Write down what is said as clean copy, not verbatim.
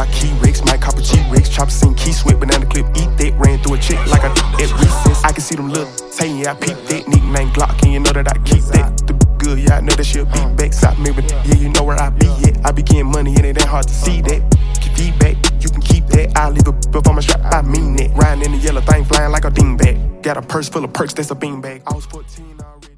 like key Rex, might cop a G-Rex, chopper sing key sweat, banana clip, eat that, ran through a chick like I did at recess. I can see them little saying, yeah, I peeped that, nickname Glock, and you know that I keep that. The good, yeah, I know that she'll be back, stop me, but yeah, you know where I be at. I be getting money, and it ain't hard to see that. Get feedback, you can keep that. I leave a before my strap, I mean that. Riding in the yellow thing, flying like a dingbat. Got a purse full of perks, that's a beanbag. I was 14.